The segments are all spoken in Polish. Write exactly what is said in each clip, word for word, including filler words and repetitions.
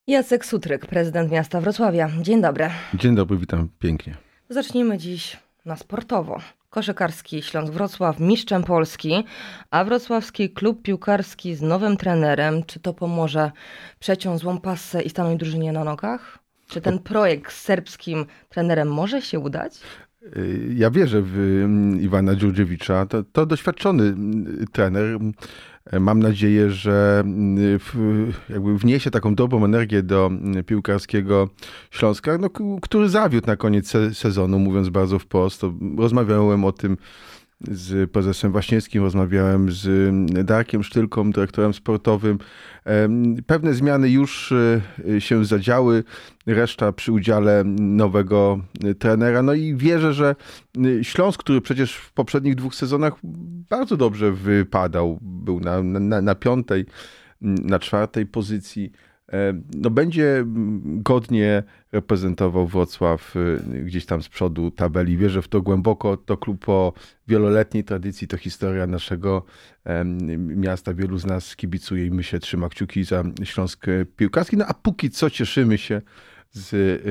Jacek Sutryk, prezydent miasta Wrocławia. Dzień dobry. Dzień dobry, witam pięknie. Zacznijmy dziś na sportowo. Koszykarski Śląsk Wrocław mistrzem Polski, a wrocławski klub piłkarski z nowym trenerem. Czy to pomoże przeciąć złą passę i stanąć drużynie na nogach? Czy ten projekt z serbskim trenerem może się udać? Ja wierzę w Iwana Dziurdziewicza. To, to doświadczony trener. Mam nadzieję, że w, jakby wniesie taką dobrą energię do piłkarskiego Śląska, no, który zawiódł na koniec se- sezonu, mówiąc bardzo wprost. To rozmawiałem o tym z prezesem Waśniewskim, rozmawiałem z Darkiem Sztylką, dyrektorem sportowym. Pewne zmiany już się zadziały, reszta przy udziale nowego trenera. No i wierzę, że Śląsk, który przecież w poprzednich dwóch sezonach bardzo dobrze wypadał, był na, na, na piątej, na czwartej pozycji, no będzie godnie reprezentował Wrocław gdzieś tam z przodu tabeli. Wierzę w to głęboko. To klub o wieloletniej tradycji, to historia naszego miasta. Wielu z nas kibicuje i my się trzyma kciuki za Śląsk piłkarski. No a póki co cieszymy się z,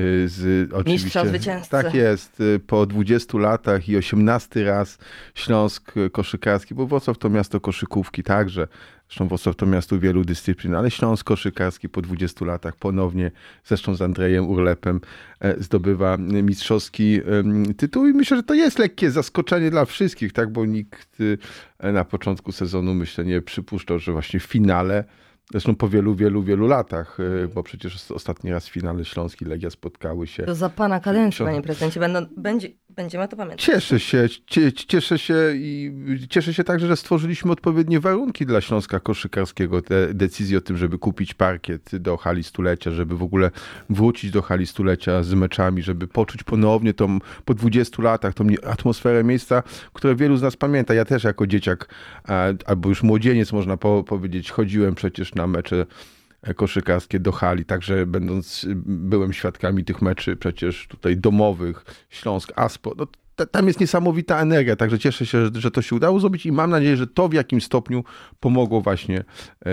z oczywiście... Mistrza zwycięzcy. Tak jest. Po dwudziestu latach i osiemnasty raz Śląsk koszykarski, bo Wrocław to miasto koszykówki także. Zresztą Wrocław to miasto wielu dyscyplin, ale Śląsk koszykarski po dwudziestu latach ponownie, zresztą z Andrejem Urlepem, zdobywa mistrzowski tytuł i myślę, że to jest lekkie zaskoczenie dla wszystkich, tak, bo nikt na początku sezonu, myślę, nie przypuszczał, że właśnie w finale, zresztą po wielu, wielu, wielu latach, bo przecież ostatni raz w finale Śląsk i Legia spotkały się. To za pana kadencji, panie prezydencie. Będą, będzie, będziemy to pamiętać. Cieszę się, cie, cieszę się i cieszę się także, że stworzyliśmy odpowiednie warunki dla Śląska koszykarskiego. Te decyzje o tym, żeby kupić parkiet do hali stulecia, żeby w ogóle wrócić do hali stulecia z meczami, żeby poczuć ponownie tą, po dwudziestu latach tą atmosferę miejsca, które wielu z nas pamięta. Ja też jako dzieciak, albo już młodzieniec można po, powiedzieć, chodziłem przecież na mecze koszykarskie do hali, także będąc, byłem świadkami tych meczy przecież tutaj domowych, Śląsk, Aspo, no, t- tam jest niesamowita energia, także cieszę się, że, że to się udało zrobić i mam nadzieję, że to w jakimś stopniu pomogło właśnie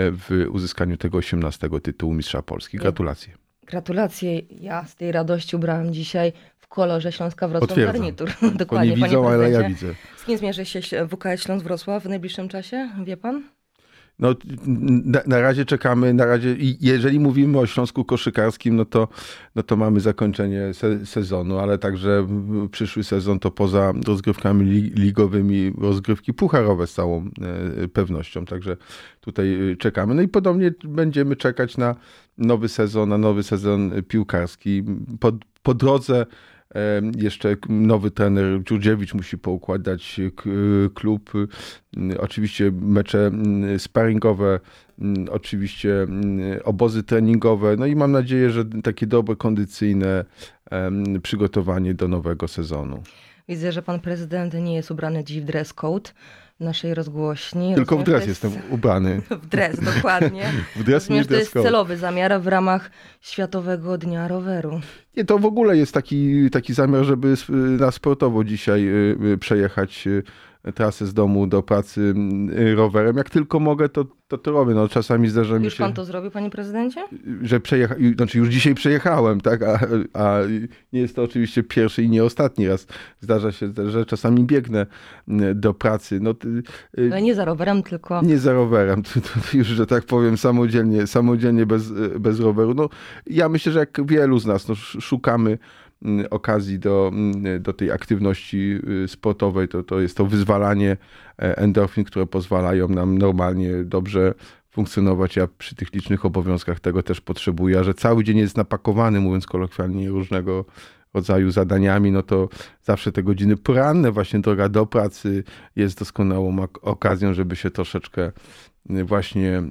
w uzyskaniu tego osiemnastego tytułu Mistrza Polski. Gratulacje. Gratulacje. Ja z tej radości ubrałam dzisiaj w kolorze Śląska Wrocław Potwierdzam. garnitur. Dokładnie, Dokładnie, nie widzą, panie ale ja prezydencie. widzę. Z kim zmierzy się W K S Śląsk Wrocław w najbliższym czasie? Wie pan? No, na, na razie czekamy, na razie, i jeżeli mówimy o Śląsku koszykarskim, no to, no to mamy zakończenie se, sezonu, ale także przyszły sezon to poza rozgrywkami li, ligowymi rozgrywki pucharowe z całą e, pewnością, także tutaj czekamy. No i podobnie będziemy czekać na nowy sezon, na nowy sezon piłkarski. Po, po drodze jeszcze nowy trener Dziurdziewicz musi poukładać klub. Oczywiście mecze sparingowe, oczywiście obozy treningowe. No i mam nadzieję, że takie dobre, kondycyjne przygotowanie do nowego sezonu. Widzę, że pan prezydent nie jest ubrany dziś w dress code w naszej rozgłośni. Tylko Rozumiem, w dres jest... jestem ubrany. W dres, dokładnie. W dres, Rozumiem, nie że to dress jest code. celowy zamiar w ramach Światowego Dnia Roweru. Nie, to w ogóle jest taki, taki zamiar, żeby na sportowo dzisiaj przejechać trasę z domu do pracy rowerem. Jak tylko mogę, to to, to robię. No, czasami zdarza mi Już się... pan to zrobił, panie prezydencie? Że przejecha... Znaczy już dzisiaj przejechałem, tak? A, a nie jest to oczywiście pierwszy i nie ostatni raz. Zdarza się, że czasami biegnę do pracy. No, Ale nie za rowerem, tylko... Nie za rowerem. To, to już, że tak powiem, samodzielnie, samodzielnie bez, bez roweru. No, ja myślę, że jak wielu z nas, no, szukamy okazji do, do tej aktywności sportowej, to, to jest to wyzwalanie endorfin, które pozwalają nam normalnie, dobrze funkcjonować. Ja przy tych licznych obowiązkach tego też potrzebuję, a że cały dzień jest napakowany, mówiąc kolokwialnie, różnego rodzaju zadaniami, no to zawsze te godziny poranne, właśnie droga do pracy jest doskonałą okazją, żeby się troszeczkę właśnie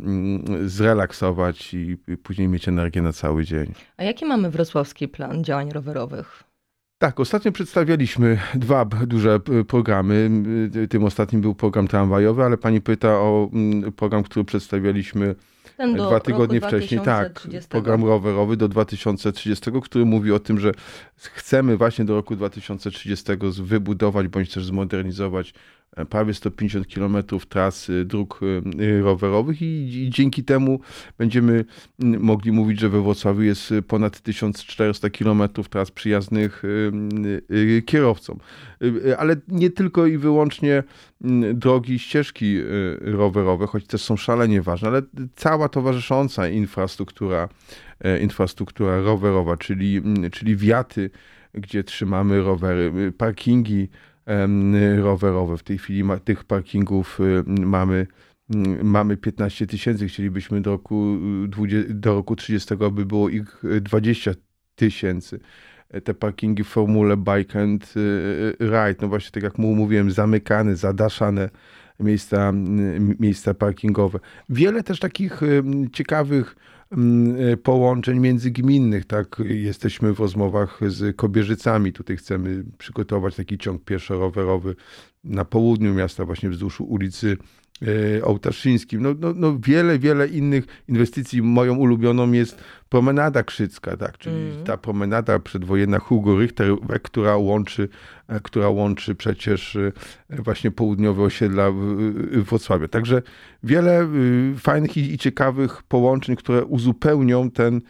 zrelaksować i później mieć energię na cały dzień. A jaki mamy wrocławski plan działań rowerowych? Tak, ostatnio przedstawialiśmy dwa duże programy. Tym ostatnim był program tramwajowy, ale pani pyta o program, który przedstawialiśmy Ten do dwa tygodnie roku wcześniej. dwa Tak, tysiące trzydziestego. program rowerowy do dwa tysiące trzydziestego, który mówi o tym, że chcemy właśnie do roku dwa tysiące trzydziestego wybudować bądź też zmodernizować prawie sto pięćdziesiąt kilometrów tras dróg rowerowych i, i dzięki temu będziemy mogli mówić, że we Wrocławiu jest ponad tysiąc czterysta kilometrów tras przyjaznych kierowcom. Ale nie tylko i wyłącznie drogi i ścieżki rowerowe, choć też są szalenie ważne, ale cała towarzysząca infrastruktura, infrastruktura rowerowa, czyli, czyli wiaty, gdzie trzymamy rowery, parkingi rowerowe. W tej chwili ma, tych parkingów mamy, mamy piętnaście tysięcy. Chcielibyśmy do roku, do roku trzydziestego, by było ich dwadzieścia tysięcy. Te parkingi w formule bike and ride, no właśnie tak jak mówiłem, zamykane, zadaszane miejsca, miejsca parkingowe. Wiele też takich ciekawych połączeń międzygminnych, tak, jesteśmy w rozmowach z Kobierzycami, tutaj chcemy przygotować taki ciąg pieszo-rowerowy na południu miasta, właśnie wzdłuż ulicy Ołtaszyńskim. No, no, no wiele, wiele innych inwestycji. Moją ulubioną jest promenada krzycka, tak, czyli mm. ta promenada przedwojenna Hugo Richter, która łączy, która łączy przecież właśnie południowe osiedla Wrocławia. Także wiele fajnych i ciekawych połączeń, które uzupełnią ten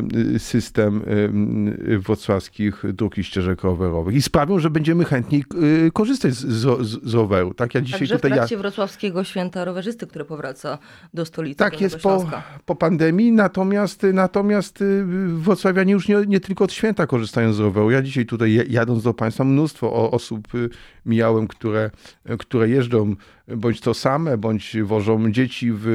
system wrocławskich dróg i ścieżek rowerowych i sprawią, że będziemy chętniej korzystać z, z, z roweru. Tak, ja dzisiaj Także tutaj w trakcie ja... wrocławskiego święta rowerzysty, które powraca do stolicy. Tak jest po, po pandemii, natomiast, natomiast wrocławianie już nie, nie tylko od święta korzystają z roweru. Ja dzisiaj tutaj jadąc do Państwa mnóstwo osób mijałem, które, które jeżdżą bądź to same, bądź wożą dzieci w,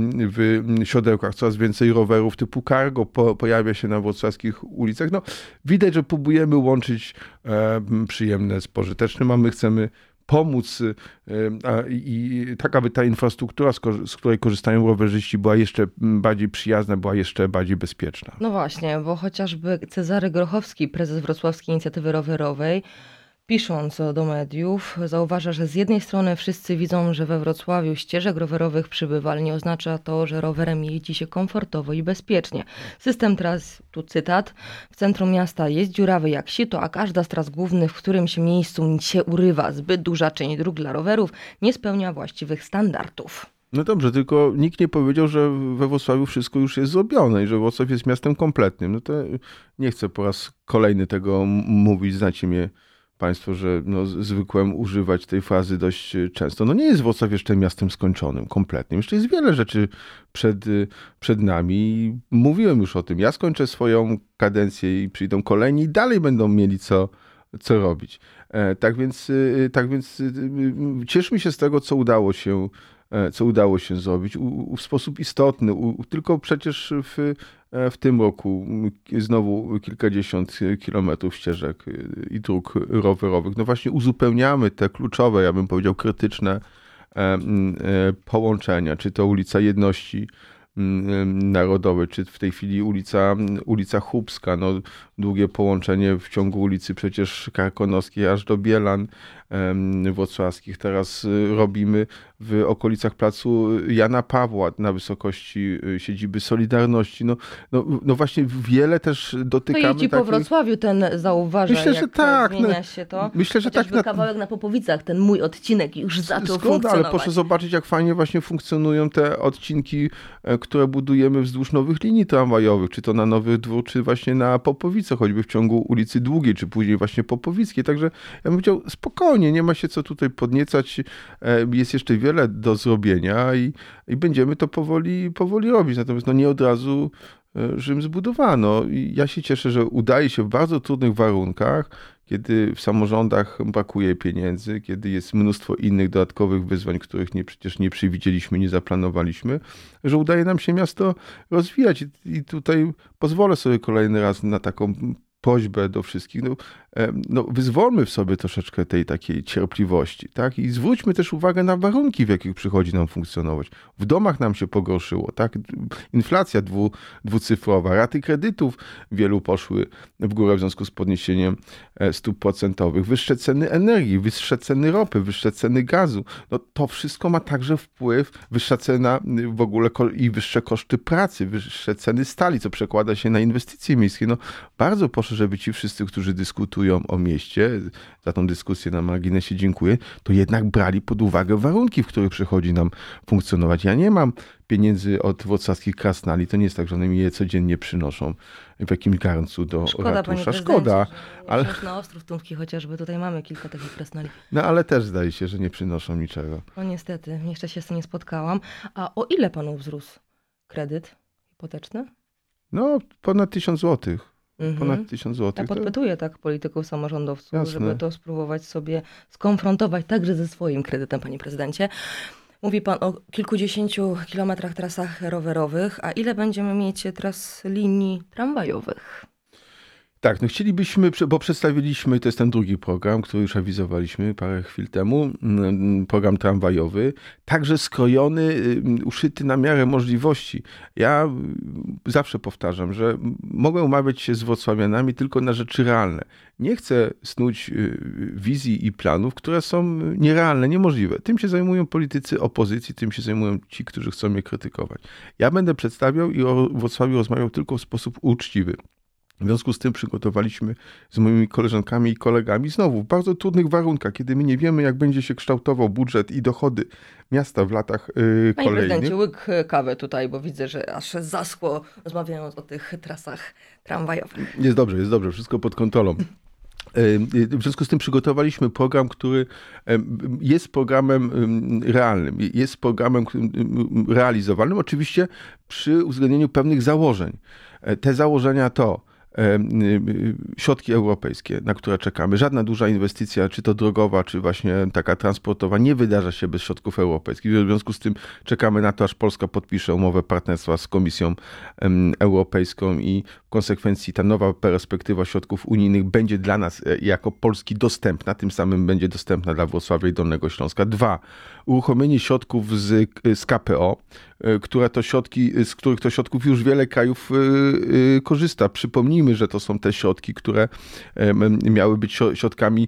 w siodełkach. Coraz więcej rowerów typu cargo po, pojawia się na wrocławskich ulicach. No, widać, że próbujemy łączyć e, przyjemne z pożytecznym, a my chcemy pomóc a, i tak, aby ta infrastruktura, z, z której korzystają rowerzyści, była jeszcze bardziej przyjazna, była jeszcze bardziej bezpieczna. No właśnie, bo chociażby Cezary Grochowski, prezes Wrocławskiej Inicjatywy Rowerowej, pisząc do mediów, zauważa, że z jednej strony wszyscy widzą, że we Wrocławiu ścieżek rowerowych przybywa, ale nie oznacza to, że rowerem jeździ się komfortowo i bezpiecznie. System tras, tu cytat, w centrum miasta jest dziurawy jak sito, a każda z tras głównych w którymś miejscu się urywa. Zbyt duża część dróg dla rowerów nie spełnia właściwych standardów. No dobrze, tylko nikt nie powiedział, że we Wrocławiu wszystko już jest zrobione i że Wrocław jest miastem kompletnym. No to nie chcę po raz kolejny tego mówić, znacie mnie Państwo, że no, zwykłem używać tej frazy dość często. No nie jest Wrocław jeszcze miastem skończonym, kompletnym. Jeszcze jest wiele rzeczy przed, przed nami. Mówiłem już o tym. Ja skończę swoją kadencję i przyjdą kolejni i dalej będą mieli co, co robić. E, tak więc, tak więc cieszmy się z tego, co udało się co udało się zrobić u, u, w sposób istotny. U, tylko przecież w, w tym roku znowu kilkadziesiąt kilometrów ścieżek i dróg rowerowych. No właśnie uzupełniamy te kluczowe, ja bym powiedział krytyczne e, e, połączenia, czy to ulica Jedności Narodowej, czy w tej chwili ulica, ulica Chłupska, no długie połączenie w ciągu ulicy przecież Karkonoskiej aż do Bielan wrocławskich. Teraz robimy w okolicach placu Jana Pawła na wysokości siedziby Solidarności. No, no, no właśnie wiele też dotykamy. To jeździ takich... po Wrocławiu, ten zauważa, myślę, jak że tak, zmienia no, się to. Myślę, że Chociażby tak. Na... kawałek na Popowicach, ten mój odcinek już zaczął Zgoda, funkcjonować. Ale proszę zobaczyć, jak fajnie właśnie funkcjonują te odcinki, które budujemy wzdłuż nowych linii tramwajowych, czy to na Nowy Dwór, czy właśnie na Popowice, choćby w ciągu ulicy Długiej, czy później właśnie Popowickiej. Także ja bym powiedział, spokojnie, nie ma się co tutaj podniecać. Jest jeszcze wiele do zrobienia i, i będziemy to powoli, powoli robić. Natomiast no nie od razu Rzym zbudowano. I ja się cieszę, że udaje się w bardzo trudnych warunkach, kiedy w samorządach brakuje pieniędzy, kiedy jest mnóstwo innych dodatkowych wyzwań, których nie, przecież nie przewidzieliśmy, nie zaplanowaliśmy, że udaje nam się miasto rozwijać. I, i tutaj pozwolę sobie kolejny raz na taką prośbę do wszystkich, no, no wyzwolmy w sobie troszeczkę tej takiej cierpliwości, tak? I zwróćmy też uwagę na warunki, w jakich przychodzi nam funkcjonować. W domach nam się pogorszyło, tak? Inflacja dwu, dwucyfrowa, raty kredytów wielu poszły w górę w związku z podniesieniem stóp procentowych, wyższe ceny energii, wyższe ceny ropy, wyższe ceny gazu. No to wszystko ma także wpływ, wyższa cena w ogóle i wyższe koszty pracy, wyższe ceny stali, co przekłada się na inwestycje miejskie. No bardzo proszę proszę, żeby ci wszyscy, którzy dyskutują o mieście, za tą dyskusję na marginesie dziękuję, to jednak brali pod uwagę warunki, w których przychodzi nam funkcjonować. Ja nie mam pieniędzy od wrocławskich krasnali, to nie jest tak, że one mi je codziennie przynoszą w jakimś garncu do Szkoda, ratusza. panie Szkoda, ale... na Ostrów Tumki chociażby, tutaj mamy kilka takich krasnali. No ale też zdaje się, że nie przynoszą niczego. No niestety, jeszcze się z tym nie spotkałam. A o ile panu wzrósł kredyt hipoteczny? No ponad tysiąc złotych. Mhm. Ponad tysiąc złotych. Ja podpytuję tak polityków, samorządowców, Jasne. żeby to spróbować sobie skonfrontować także ze swoim kredytem, panie prezydencie. Mówi pan o kilkudziesięciu kilometrach trasach rowerowych, a ile będziemy mieć tras linii tramwajowych? Tak, no chcielibyśmy, bo przedstawiliśmy, to jest ten drugi program, który już awizowaliśmy parę chwil temu, program tramwajowy, także skrojony, uszyty na miarę możliwości. Ja zawsze powtarzam, że mogę umawiać się z wrocławianami tylko na rzeczy realne. Nie chcę snuć wizji i planów, które są nierealne, niemożliwe. Tym się zajmują politycy opozycji, tym się zajmują ci, którzy chcą mnie krytykować. Ja będę przedstawiał i o Wrocławiu rozmawiał tylko w sposób uczciwy. W związku z tym przygotowaliśmy z moimi koleżankami i kolegami znowu w bardzo trudnych warunkach, kiedy my nie wiemy, jak będzie się kształtował budżet i dochody miasta w latach yy, Panie kolejnych. prezydencie, łyk kawy tutaj, bo widzę, że aż zaschło, rozmawiając o tych trasach tramwajowych. Jest dobrze, jest dobrze, wszystko pod kontrolą. W związku z tym przygotowaliśmy program, który jest programem realnym, jest programem realizowalnym, oczywiście przy uwzględnieniu pewnych założeń. Te założenia to środki europejskie, na które czekamy. Żadna duża inwestycja, czy to drogowa, czy właśnie taka transportowa, nie wydarza się bez środków europejskich. W związku z tym czekamy na to, aż Polska podpisze umowę partnerstwa z Komisją Europejską i w konsekwencji ta nowa perspektywa środków unijnych będzie dla nas jako Polski dostępna, tym samym będzie dostępna dla Wrocławia i Dolnego Śląska. Dwa, uruchomienie środków z, z K P O, które to środki, z których to środków już wiele krajów korzysta. Przypomnijmy, że to są te środki, które miały być środkami,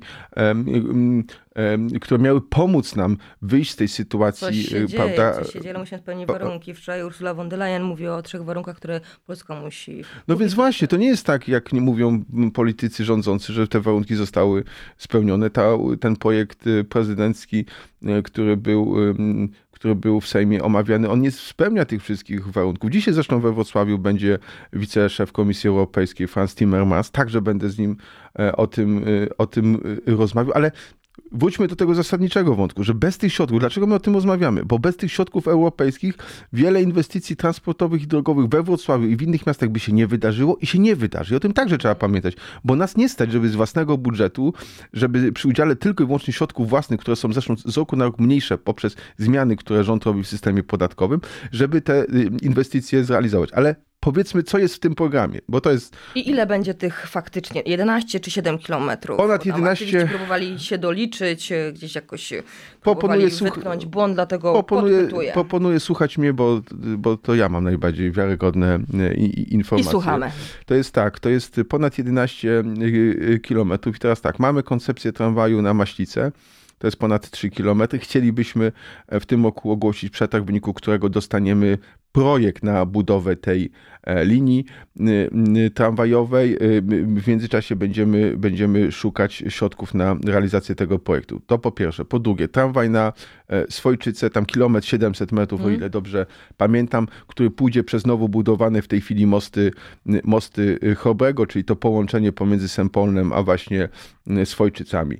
które miały pomóc nam wyjść z tej sytuacji. Coś się prawda? dzieje, coś się dzieje, musimy spełnić warunki. Wczoraj Ursula von der Leyen mówi o trzech warunkach, które Polska musi... No więc właśnie, to nie jest tak, jak nie mówią politycy rządzący, że te warunki zostały spełnione. Ta, ten projekt prezydencki, który był... który był w Sejmie omawiany, on nie spełnia tych wszystkich warunków. Dzisiaj zresztą we Wrocławiu będzie wiceszef Komisji Europejskiej Frans Timmermans, także będę z nim o tym, o tym rozmawiał, ale wróćmy do tego zasadniczego wątku, że bez tych środków, dlaczego my o tym rozmawiamy? Bo bez tych środków europejskich wiele inwestycji transportowych i drogowych we Wrocławiu i w innych miastach by się nie wydarzyło i się nie wydarzy. I o tym także trzeba pamiętać, bo nas nie stać, żeby z własnego budżetu, żeby przy udziale tylko i wyłącznie środków własnych, które są zresztą z roku na rok mniejsze poprzez zmiany, które rząd robi w systemie podatkowym, żeby te inwestycje zrealizować. Ale powiedzmy, co jest w tym programie, bo to jest... I ile będzie tych faktycznie? jedenaście czy siedem kilometrów? Ponad jedenaście... Próbowali się doliczyć, gdzieś jakoś proponuję próbowali wytknąć błąd, dlatego proponuję, podpytuję. Proponuję słuchać mnie, bo, bo to ja mam najbardziej wiarygodne informacje. I słuchamy. To jest tak, to jest ponad jedenaście kilometrów i teraz tak, mamy koncepcję tramwaju na Maślicę. To jest ponad trzy kilometry. Chcielibyśmy w tym roku ogłosić przetarg, w wyniku którego dostaniemy projekt na budowę tej linii tramwajowej. W międzyczasie będziemy, będziemy szukać środków na realizację tego projektu. To po pierwsze. Po drugie, tramwaj na Swojczyce, tam kilometr siedemset metrów, hmm. o ile dobrze pamiętam, który pójdzie przez nowo budowane w tej chwili mosty, mosty Chrobrego, czyli to połączenie pomiędzy Sempolnem a właśnie Swojczycami.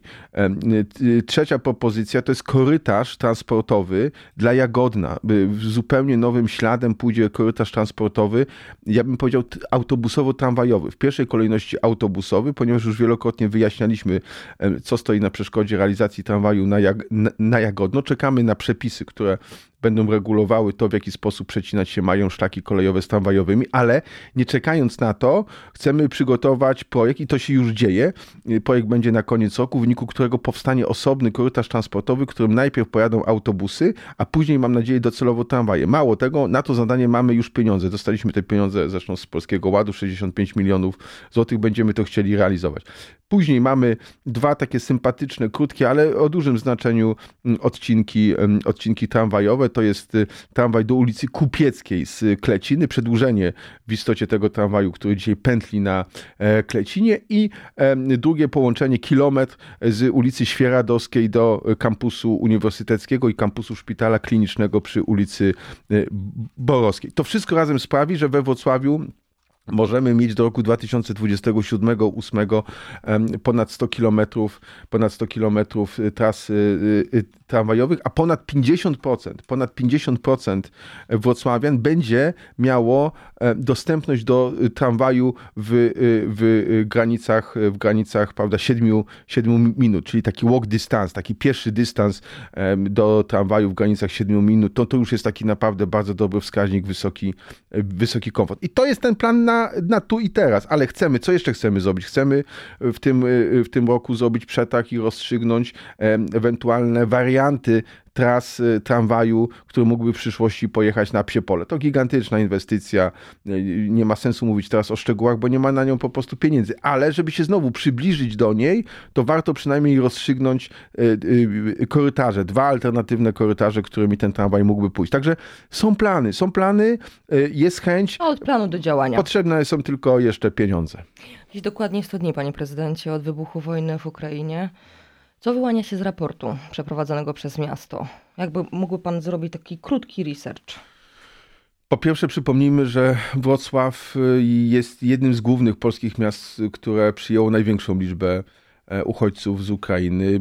Trzecia propozycja to jest korytarz transportowy dla Jagodna. Zupełnie nowym śladem pójdzie korytarz transportowy, ja bym powiedział autobusowo-tramwajowy. W pierwszej kolejności autobusowy, ponieważ już wielokrotnie wyjaśnialiśmy, co stoi na przeszkodzie realizacji tramwaju na, Jag- na Jagodno. Czekamy na przepisy, które będą regulowały to, w jaki sposób przecinać się mają szlaki kolejowe z tramwajowymi, ale nie czekając na to, chcemy przygotować projekt i to się już dzieje. Projekt będzie na koniec roku, w wyniku którego powstanie osobny korytarz transportowy, którym najpierw pojadą autobusy, a później, mam nadzieję, docelowo tramwaje. Mało tego, na to zadanie mamy już pieniądze. Dostaliśmy te pieniądze zresztą z Polskiego Ładu, sześćdziesiąt pięć milionów złotych, będziemy to chcieli realizować. Później mamy dwa takie sympatyczne, krótkie, ale o dużym znaczeniu odcinki, odcinki tramwajowe. To jest tramwaj do ulicy Kupieckiej z Kleciny, przedłużenie w istocie tego tramwaju, który dzisiaj pętli na Klecinie, i drugie połączenie, kilometr z ulicy Świeradowskiej do kampusu uniwersyteckiego i kampusu szpitala klinicznego przy ulicy Borowskiej. To wszystko razem sprawi, że we Wrocławiu możemy mieć do roku dwa tysiące dwudziestego siódmego ósmego ponad sto kilometrów, ponad sto kilometrów tras tramwajowych, a ponad pięćdziesiąt procent, ponad pięćdziesiąt procent wrocławian będzie miało dostępność do tramwaju w, w granicach, w granicach, prawda, siedmiu minut, czyli taki walk distance, taki pierwszy dystans do tramwaju w granicach siedmiu minut, to, to już jest taki naprawdę bardzo dobry wskaźnik, wysoki, wysoki komfort. I to jest ten plan na, na tu i teraz, ale chcemy, co jeszcze chcemy zrobić? Chcemy w tym, w tym roku zrobić przetarg i rozstrzygnąć ewentualne warianty tras tramwaju, który mógłby w przyszłości pojechać na Psie Pole. To gigantyczna inwestycja. Nie ma sensu mówić teraz o szczegółach, bo nie ma na nią po prostu pieniędzy. Ale żeby się znowu przybliżyć do niej, to warto przynajmniej rozstrzygnąć korytarze, dwa alternatywne korytarze, którymi ten tramwaj mógłby pójść. Także są plany, są plany, jest chęć. Od planu do działania. Potrzebne są tylko jeszcze pieniądze. Dziś dokładnie sto dni, panie prezydencie, od wybuchu wojny w Ukrainie. Co wyłania się z raportu przeprowadzonego przez miasto? Jakby mógłby pan zrobić taki krótki research? Po pierwsze przypomnijmy, że Wrocław jest jednym z głównych polskich miast, które przyjęło największą liczbę uchodźców z Ukrainy.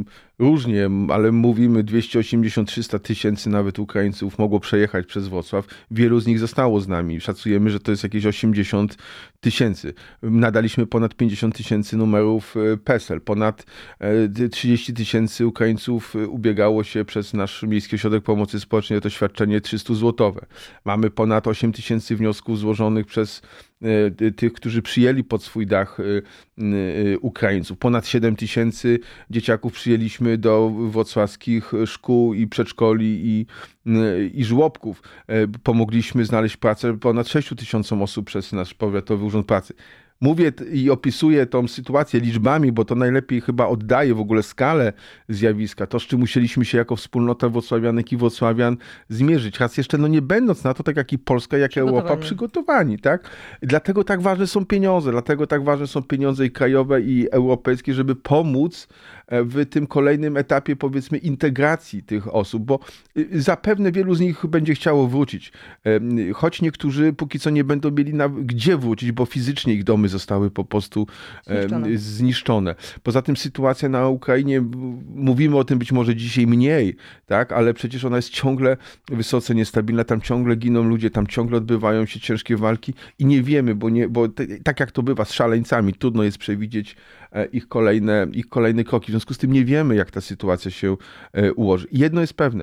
Różnie, ale mówimy dwieście osiemdziesiąt do trzystu tysięcy nawet Ukraińców mogło przejechać przez Wrocław. Wielu z nich zostało z nami. Szacujemy, że to jest jakieś osiemdziesiąt tysięcy. Nadaliśmy ponad pięćdziesiąt tysięcy numerów PESEL. Ponad trzydzieści tysięcy Ukraińców ubiegało się przez nasz Miejski Ośrodek Pomocy Społecznej o to świadczenie trzysta złotowe. Mamy ponad osiem tysięcy wniosków złożonych przez tych, którzy przyjęli pod swój dach Ukraińców. Ponad siedem tysięcy dzieciaków przyjęliśmy do wrocławskich szkół i przedszkoli i, i żłobków. Pomogliśmy znaleźć pracę ponad sześciu tysiącom osób przez nasz Powiatowy Urząd Pracy. Mówię i opisuję tą sytuację liczbami, bo to najlepiej chyba oddaje w ogóle skalę zjawiska. To, z czym musieliśmy się jako wspólnota wrocławianek i wrocławian zmierzyć. Raz jeszcze, no nie będąc na to, tak jak i Polska, jak i Europa, przygotowani, tak? Dlatego tak ważne są pieniądze, dlatego tak ważne są pieniądze i krajowe, i europejskie, żeby pomóc w tym kolejnym etapie, powiedzmy, integracji tych osób, bo zapewne wielu z nich będzie chciało wrócić. Choć niektórzy póki co nie będą mieli na gdzie wrócić, bo fizycznie ich domy zostały po prostu zniszczone. zniszczone. Poza tym sytuacja na Ukrainie, mówimy o tym być może dzisiaj mniej, tak, ale przecież ona jest ciągle wysoce niestabilna, tam ciągle giną ludzie, tam ciągle odbywają się ciężkie walki i nie wiemy, bo, nie, bo te, tak jak to bywa z szaleńcami, trudno jest przewidzieć ich kolejne, ich kolejne kroki. W związku z tym nie wiemy, jak ta sytuacja się ułoży. Jedno jest pewne.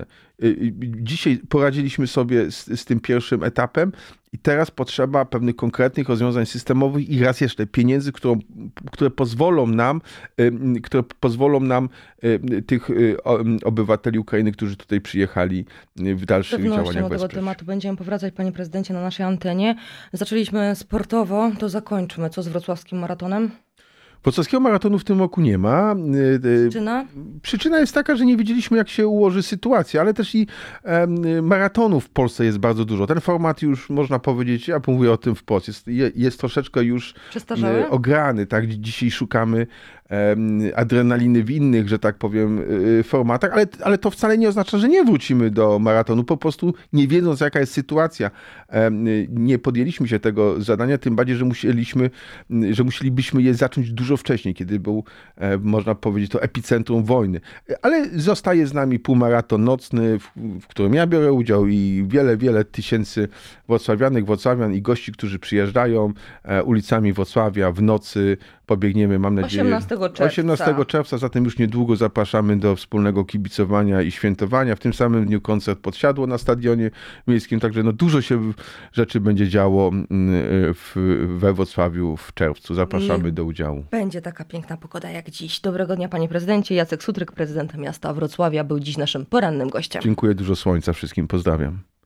Dzisiaj poradziliśmy sobie z, z tym pierwszym etapem i teraz potrzeba pewnych konkretnych rozwiązań systemowych i raz jeszcze pieniędzy, którą, które pozwolą nam, które pozwolą nam tych obywateli Ukrainy, którzy tutaj przyjechali, w dalszych działaniach wesprzeć. Do tego tematu będziemy powracać, panie prezydencie, na naszej antenie. Zaczęliśmy sportowo, to zakończmy. Co z wrocławskim maratonem? Wrocławskiego maratonu w tym roku nie ma. Przyczyna? Przyczyna jest taka, że nie wiedzieliśmy, jak się ułoży sytuacja, ale też i maratonów w Polsce jest bardzo dużo. Ten format już, można powiedzieć, ja mówię o tym wprost, jest, jest troszeczkę już przestarzały? ograny. Tak? Dzisiaj szukamy adrenaliny w innych, że tak powiem, formatach, ale, ale to wcale nie oznacza, że nie wrócimy do maratonu. Po prostu nie wiedząc, jaka jest sytuacja, nie podjęliśmy się tego zadania, tym bardziej, że musieliśmy, że musielibyśmy je zacząć dużo wcześniej, kiedy był, można powiedzieć, to epicentrum wojny. Ale zostaje z nami półmaraton nocny, w, w którym ja biorę udział i wiele, wiele tysięcy wrocławianek, wrocławian i gości, którzy przyjeżdżają ulicami Wrocławia w nocy. Pobiegniemy, mam nadzieję... osiemnastego osiemnastego czerwca. osiemnastego czerwca, zatem już niedługo zapraszamy do wspólnego kibicowania i świętowania. W tym samym dniu koncert Podsiadło na Stadionie Miejskim, także no dużo się rzeczy będzie działo w, we Wrocławiu w czerwcu. Zapraszamy do udziału. Będzie taka piękna pogoda jak dziś. Dobrego dnia, panie prezydencie. Jacek Sutryk, prezydent miasta Wrocławia, był dziś naszym porannym gościem. Dziękuję, dużo słońca wszystkim, pozdrawiam.